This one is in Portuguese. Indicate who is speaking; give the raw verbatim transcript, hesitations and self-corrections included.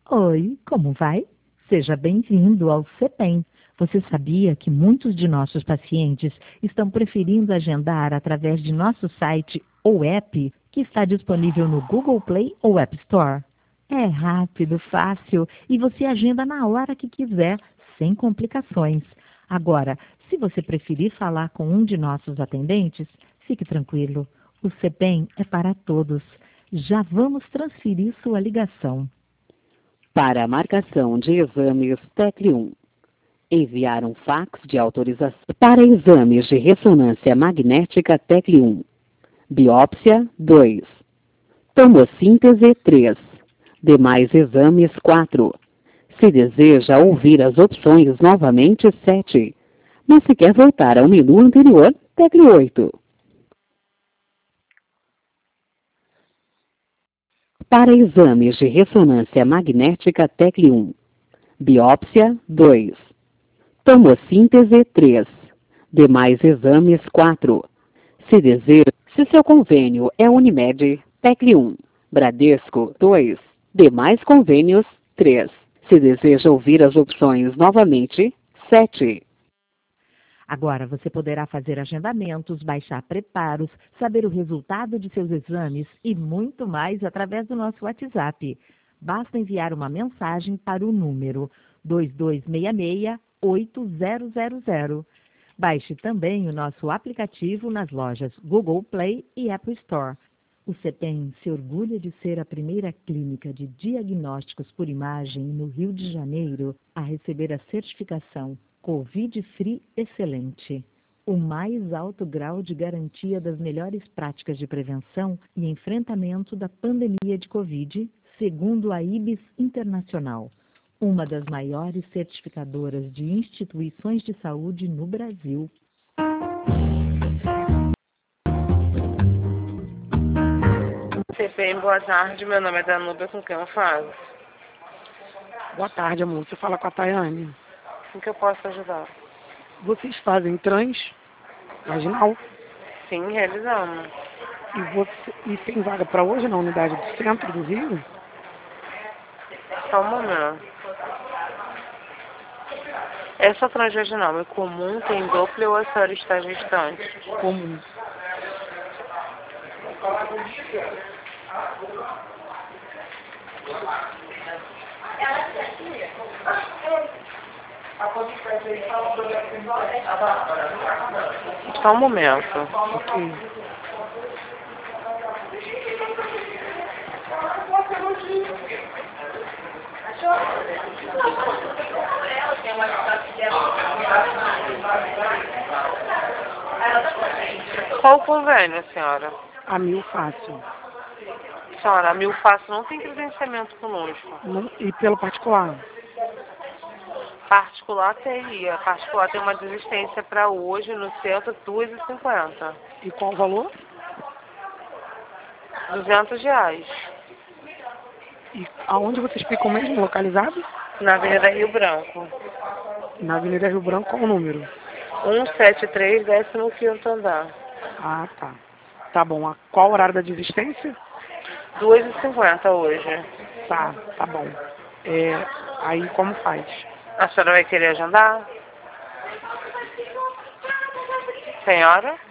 Speaker 1: Oi, como vai? Seja bem-vindo ao CEPEM. Você sabia que muitos de nossos pacientes estão preferindo agendar através de nosso site ou app, que está disponível no Google Play ou App Store? É rápido, fácil e você agenda na hora que quiser, sem complicações. Agora, se você preferir falar com um de nossos atendentes, fique tranquilo. O CEPEM é para todos. Já vamos transferir sua ligação.
Speaker 2: Para a marcação de exames, tecle um. Enviar um fax de autorização. Para exames de ressonância magnética, tecle um. Biópsia, dois. Tomossíntese, três. Demais exames, quatro. Se deseja ouvir as opções novamente, sete. Mas se quer voltar ao menu anterior, tecle oito. Para exames de ressonância magnética, tecle um. Biópsia, dois. Tomossíntese, três. Demais exames, quatro. Se deseja, se seu convênio é Unimed, tecle um. Bradesco, dois. Demais convênios, três. Se deseja ouvir as opções novamente, sete.
Speaker 1: Agora você poderá fazer agendamentos, baixar preparos, saber o resultado de seus exames e muito mais através do nosso WhatsApp. Basta enviar uma mensagem para o número dois dois seis seis, oito zero zero zero. Baixe também o nosso aplicativo nas lojas Google Play e Apple Store. O CEPEM se orgulha de ser a primeira clínica de diagnósticos por imagem no Rio de Janeiro a receber a certificação Covid Free Excelente, o mais alto grau de garantia das melhores práticas de prevenção e enfrentamento da pandemia de Covid, segundo a I B I S Internacional, uma das maiores certificadoras de instituições de saúde no Brasil.
Speaker 3: CEPEM, boa tarde. Meu nome é Danúbia, com quem eu falo?
Speaker 4: Boa tarde, amor. Você fala com a Tayane.
Speaker 3: Em que eu posso ajudar?
Speaker 4: Vocês fazem trans vaginal?
Speaker 3: Sim, realizamos.
Speaker 4: E, você, e tem vaga para hoje na unidade do centro do Rio?
Speaker 3: Só um momento. Essa transvaginal é comum, tem dupla ou a senhora está gestante?
Speaker 4: Comum.
Speaker 3: Só um momento.
Speaker 4: Ok.
Speaker 3: Qual o convênio, senhora?
Speaker 4: A mil fácil.
Speaker 3: Senhora, a Mil Fácil não tem credenciamento conosco.
Speaker 4: Não, e pelo particular?
Speaker 3: Particular teria. Particular tem uma desistência para hoje no centro, duas e cinquenta.
Speaker 4: E qual o valor?
Speaker 3: duzentos reais.
Speaker 4: E aonde vocês ficam mesmo localizados?
Speaker 3: Na Avenida Rio Branco.
Speaker 4: Na Avenida Rio Branco, qual o número?
Speaker 3: cento e setenta e três, décimo quinto andar.
Speaker 4: Ah, tá. Tá bom. A, qual o horário da desistência?
Speaker 3: duas e cinquenta hoje.
Speaker 4: Tá, tá bom. É, aí como faz?
Speaker 3: A senhora vai querer agendar? Senhora?